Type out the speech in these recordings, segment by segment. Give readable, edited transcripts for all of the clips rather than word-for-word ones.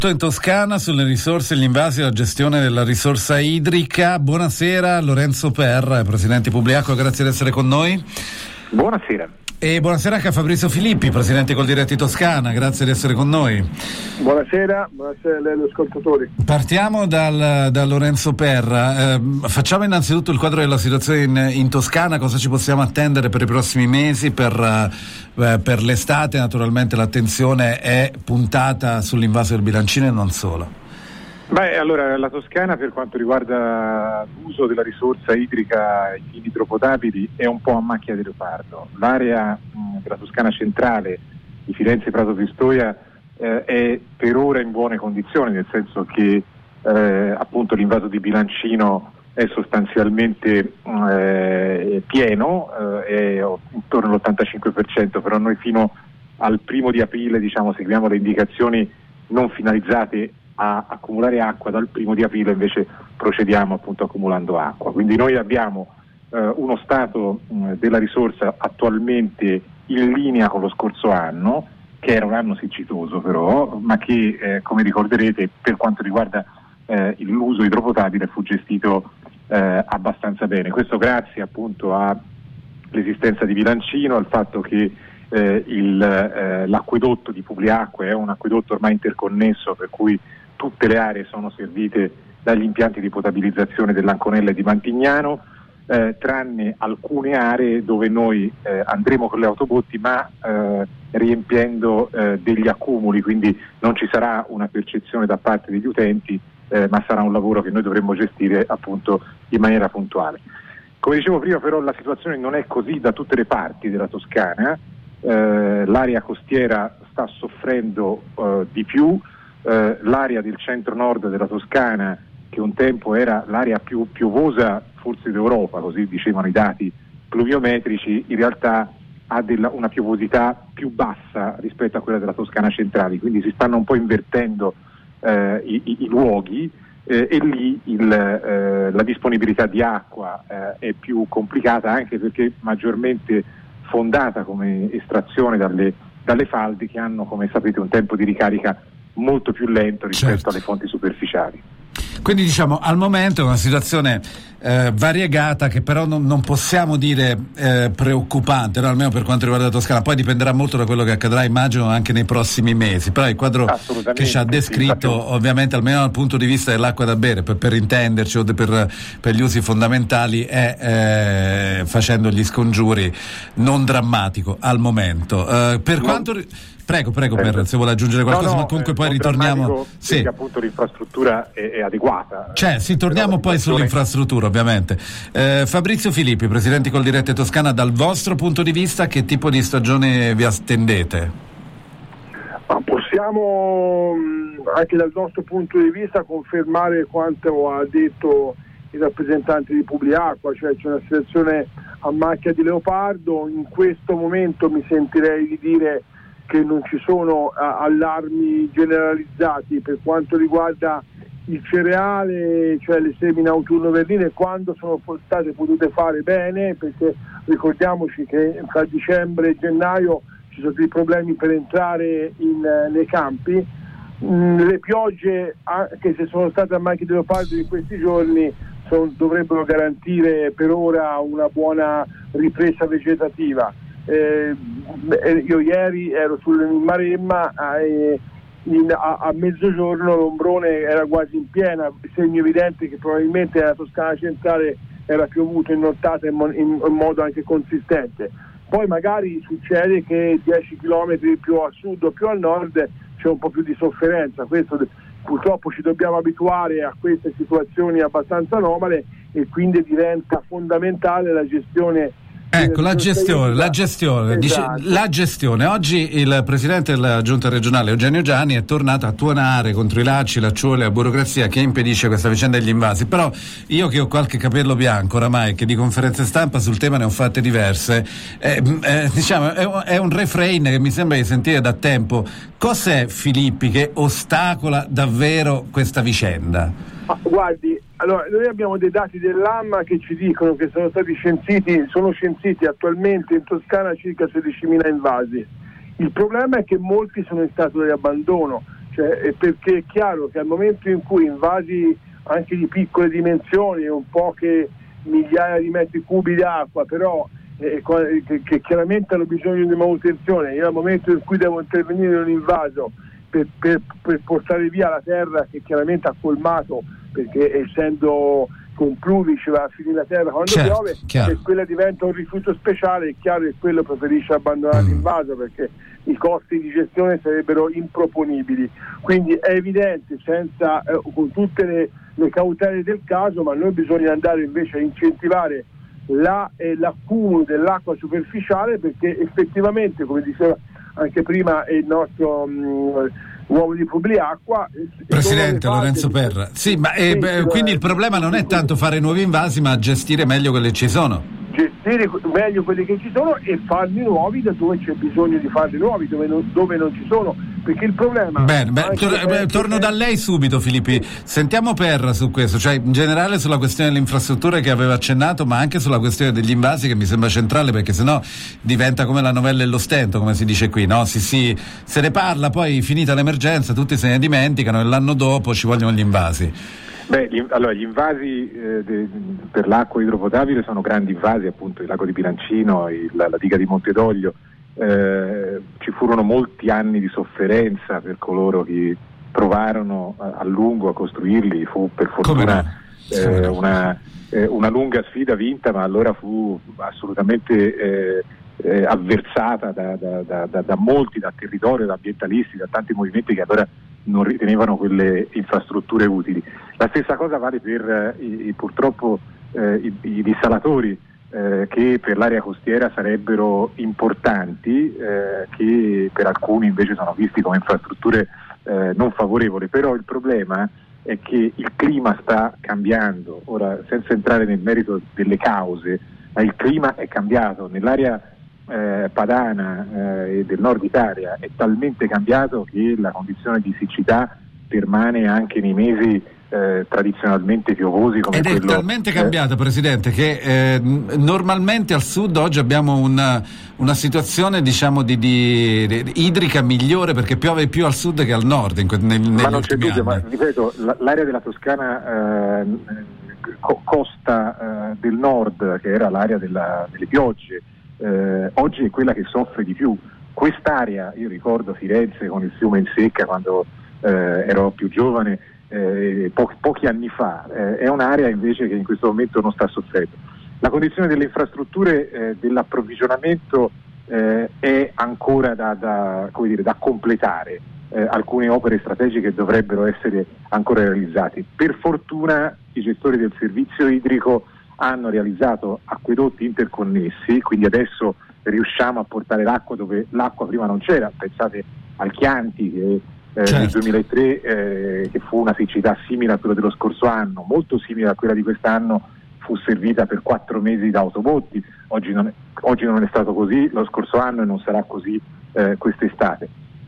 In Toscana sulle risorse, gli invasi e la gestione della risorsa idrica. Buonasera Lorenzo Per, presidente di Publiacqua, grazie di essere con noi. Buonasera. E buonasera anche a Fabrizio Filippi, presidente Coldiretti Toscana, grazie di essere con noi. Buonasera a lei agli ascoltatori. Partiamo da Lorenzo Per. Facciamo innanzitutto il quadro della situazione in Toscana, cosa ci possiamo attendere per i prossimi mesi, per l'estate. Naturalmente l'attenzione è puntata sull'invaso del Bilancino e non solo. Allora la Toscana, per quanto riguarda l'uso della risorsa idrica ai fini idropotabili, è un po' a macchia di leopardo. L'area della Toscana centrale di Firenze, Prato, Pistoia è per ora in buone condizioni, nel senso che appunto l'invaso di Bilancino è sostanzialmente pieno, è intorno all'85%, però noi fino al 1° aprile seguiamo le indicazioni non finalizzate a accumulare acqua. Dal 1° aprile invece procediamo appunto accumulando acqua, quindi noi abbiamo uno stato della risorsa attualmente in linea con lo scorso anno, che era un anno siccitoso però, ma che come ricorderete per quanto riguarda l'uso idropotabile fu gestito abbastanza bene. Questo grazie appunto all'esistenza di Bilancino, al fatto che l'acquedotto di Publiacqua è un acquedotto ormai interconnesso, per cui tutte le aree sono servite dagli impianti di potabilizzazione dell'Anconella e di Mantignano, tranne alcune aree dove noi andremo con le autobotti, ma riempiendo degli accumuli, quindi non ci sarà una percezione da parte degli utenti, ma sarà un lavoro che noi dovremmo gestire appunto in maniera puntuale. Come dicevo prima, però la situazione non è così da tutte le parti della Toscana. L'area costiera sta soffrendo di più. L'area del centro-nord della Toscana, che un tempo era l'area più piovosa forse d'Europa, così dicevano i dati pluviometrici, in realtà ha una piovosità più bassa rispetto a quella della Toscana centrale, quindi si stanno un po' invertendo i luoghi e lì la disponibilità di acqua è più complicata, anche perché maggiormente fondata come estrazione dalle falde, che hanno, come sapete, un tempo di ricarica molto più lento rispetto alle fonti superficiali. Quindi al momento è una situazione variegata, che però non possiamo dire preoccupante, no? Almeno per quanto riguarda la Toscana. Poi dipenderà molto da quello che accadrà, immagino, anche nei prossimi mesi, però il quadro che ci ha descritto, sì, ovviamente almeno dal punto di vista dell'acqua da bere, per intenderci, o per gli usi fondamentali, è facendo gli scongiuri non drammatico al momento. Prego, Per, se vuole aggiungere qualcosa, ma comunque poi ritorniamo. Sì, perché appunto l'infrastruttura è adeguata. Torniamo poi sull'infrastruttura, ovviamente. Fabrizio Filippi, presidente di Coldiretti Toscana, dal vostro punto di vista che tipo di stagione vi attendete? Possiamo anche dal nostro punto di vista confermare quanto ha detto il rappresentante di Publiacqua, cioè c'è una situazione a macchia di leopardo. In questo momento mi sentirei di dire che non ci sono allarmi generalizzati per quanto riguarda il cereale, cioè le semine autunno-verline, quando sono state potute fare bene, perché ricordiamoci che tra dicembre e gennaio ci sono dei problemi per entrare nei campi. Le piogge, anche se sono state a macchia di leopardo in questi giorni, dovrebbero garantire per ora una buona ripresa vegetativa. Io ieri ero in Maremma, a mezzogiorno l'ombrone era quasi in piena, segno evidente che probabilmente nella Toscana centrale era piovuto in nottata in modo anche consistente. Poi magari succede che 10 chilometri più a sud o più a nord c'è un po' più di sofferenza. Questo purtroppo ci dobbiamo abituare a queste situazioni abbastanza anomale, e quindi diventa fondamentale la gestione. Ecco, la gestione. Esatto. La gestione. Oggi il presidente della giunta regionale Eugenio Giani è tornato a tuonare contro i lacci, lacciuole e la burocrazia che impedisce questa vicenda degli invasi. Però io, che ho qualche capello bianco oramai, che di conferenze stampa sul tema ne ho fatte diverse, è un refrain che mi sembra di sentire da tempo. Cos'è, Filippi, che ostacola davvero questa vicenda? Guardi, allora noi abbiamo dei dati dell'AMMA che ci dicono che sono censiti attualmente in Toscana circa 16.000 invasi. Il problema è che molti sono in stato di abbandono, cioè, perché è chiaro che al momento in cui invasi anche di piccole dimensioni, un poche migliaia di metri cubi di acqua, però che chiaramente hanno bisogno di manutenzione, io al momento in cui devo intervenire in un invaso per portare via la terra che chiaramente ha colmato, perché essendo con pluvi ci va a finire la terra quando piove, e quella diventa un rifiuto speciale, è chiaro che quello preferisce abbandonare l'invaso perché i costi di gestione sarebbero improponibili. Quindi è evidente, senza con tutte le cautele del caso, ma noi bisogna andare invece a incentivare l'accumulo dell'acqua superficiale, perché effettivamente, come diceva anche prima il nostro uomo di Publiacqua, Presidente Lorenzo Perra, sì, ma quindi il problema non è tanto fare nuovi invasi, ma gestire meglio quelli che ci sono. Gestire meglio quelli che ci sono e farli nuovi da dove c'è bisogno di farli nuovi, dove non ci sono, perché il problema... Torno da lei subito, Filippi. Sentiamo Perra su questo, cioè in generale sulla questione delle infrastrutture che aveva accennato, ma anche sulla questione degli invasi, che mi sembra centrale, perché sennò diventa come la novella e lo stento, come si dice qui, no? Se ne parla, poi finita l'emergenza tutti se ne dimenticano e l'anno dopo ci vogliono gli invasi. Gli invasi per l'acqua idropotabile sono grandi invasi, appunto il lago di Bilancino, la diga di Montedoglio. Ci furono molti anni di sofferenza per coloro che provarono a lungo a costruirli. Fu per fortuna una lunga sfida vinta, ma allora fu assolutamente avversata da molti, da territorio, da ambientalisti, da tanti movimenti che allora non ritenevano quelle infrastrutture utili. La stessa cosa vale per purtroppo i dissalatori che per l'area costiera sarebbero importanti, che per alcuni invece sono visti come infrastrutture non favorevoli. Però il problema è che il clima sta cambiando. Ora, senza entrare nel merito delle cause, ma il clima è cambiato nell'area padana e del nord Italia, è talmente cambiato che la condizione di siccità permane anche nei mesi tradizionalmente piovosi come ed quello. È talmente cambiata, Presidente, che normalmente al sud oggi abbiamo una situazione, diciamo, di idrica migliore, perché piove più al sud che al nord ma non c'è dubbio, ma ripeto, l'area della Toscana costa del nord, che era l'area delle piogge, oggi è quella che soffre di più. Quest'area, io ricordo Firenze con il fiume in secca quando ero più giovane, pochi anni fa, è un'area invece che in questo momento non sta soffrendo. La condizione delle infrastrutture, dell'approvvigionamento è ancora da completare. Alcune opere strategiche dovrebbero essere ancora realizzate. Per fortuna i gestori del servizio idrico hanno realizzato acquedotti interconnessi, quindi adesso riusciamo a portare l'acqua dove l'acqua prima non c'era. Pensate al Chianti che nel 2003 che fu una siccità simile a quella dello scorso anno, molto simile a quella di quest'anno, fu servita per 4 mesi da autobotti. Oggi non è stato così lo scorso anno e non sarà così quest'estate.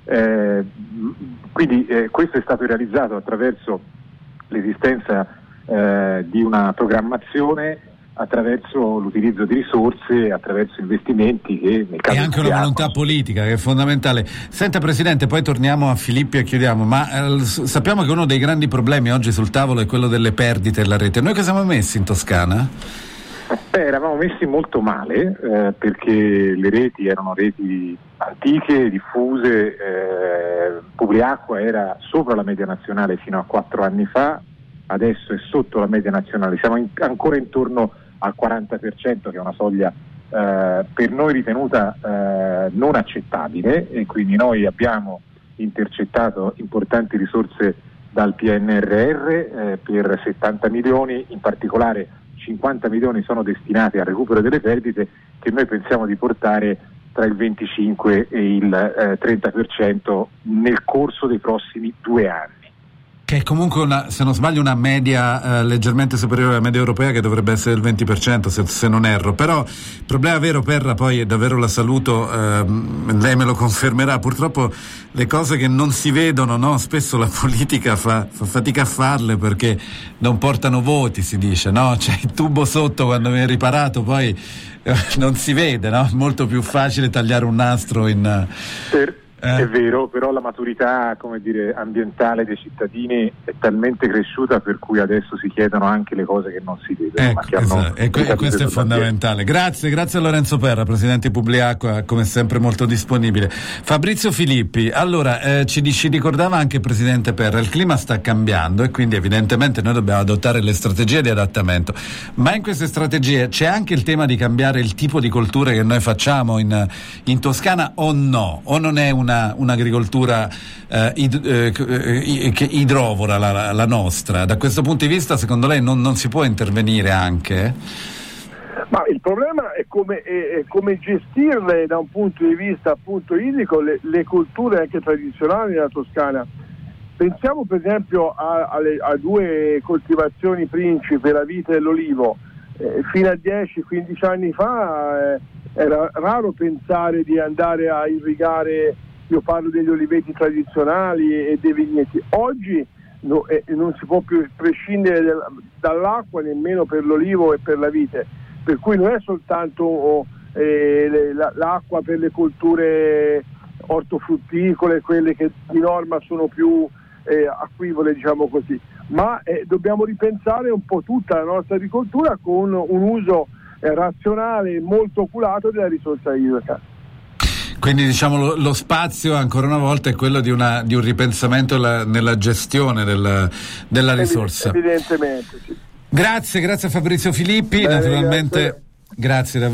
Quindi questo è stato realizzato attraverso l'esistenza di una programmazione, attraverso l'utilizzo di risorse, attraverso investimenti che nel caso e anche una volontà politica che è fondamentale. Senta Presidente, poi torniamo a Filippi e chiudiamo, ma sappiamo che uno dei grandi problemi oggi sul tavolo è quello delle perdite della rete. Noi che siamo messi in Toscana? Eravamo messi molto male perché le reti erano reti antiche, diffuse, Publiacqua era sopra la media nazionale fino a 4 anni fa, adesso è sotto la media nazionale, siamo ancora intorno al 40%, che è una soglia per noi ritenuta non accettabile, e quindi noi abbiamo intercettato importanti risorse dal PNRR per 70 milioni, in particolare 50 milioni sono destinati al recupero delle perdite, che noi pensiamo di portare tra il 25 e il 30% nel corso dei prossimi 2 anni. Che è comunque se non sbaglio una media leggermente superiore alla media europea, che dovrebbe essere il 20% se non erro. Però il problema vero, Perra, poi è davvero, la saluto, lei me lo confermerà, purtroppo le cose che non si vedono, no? Spesso la politica fa fatica a farle perché non portano voti, si dice, no? C'è il tubo sotto quando viene riparato, poi non si vede, no? Molto più facile tagliare un nastro in... È vero, però la maturità, come dire, ambientale dei cittadini è talmente cresciuta per cui adesso si chiedono anche le cose che non si vedono. Esatto. E questo è fondamentale. Grazie a Lorenzo Perra, presidente di Publiacqua, come sempre molto disponibile. Fabrizio Filippi, allora ci ricordava anche il presidente Perra, il clima sta cambiando e quindi evidentemente noi dobbiamo adottare le strategie di adattamento, ma in queste strategie c'è anche il tema di cambiare il tipo di colture che noi facciamo in Toscana o no? O non è un'agricoltura idrovora la nostra? Da questo punto di vista secondo lei non si può intervenire anche? Ma il problema è come gestirle da un punto di vista appunto idrico le colture anche tradizionali della Toscana. Pensiamo per esempio a 2 coltivazioni principe, la vite e l'olivo. Fino a 10-15 anni fa era raro pensare di andare a irrigare, io parlo degli oliveti tradizionali e dei vigneti. Oggi non si può più prescindere dall'acqua nemmeno per l'olivo e per la vite, per cui non è soltanto l'acqua per le colture ortofrutticole, quelle che di norma sono più acquivole, diciamo così, ma dobbiamo ripensare un po' tutta la nostra agricoltura con un uso razionale e molto oculato della risorsa idrica. Quindi diciamo lo spazio ancora una volta è quello di un ripensamento nella gestione della risorsa. Evidentemente sì. Grazie a Fabrizio Filippi, naturalmente grazie davvero.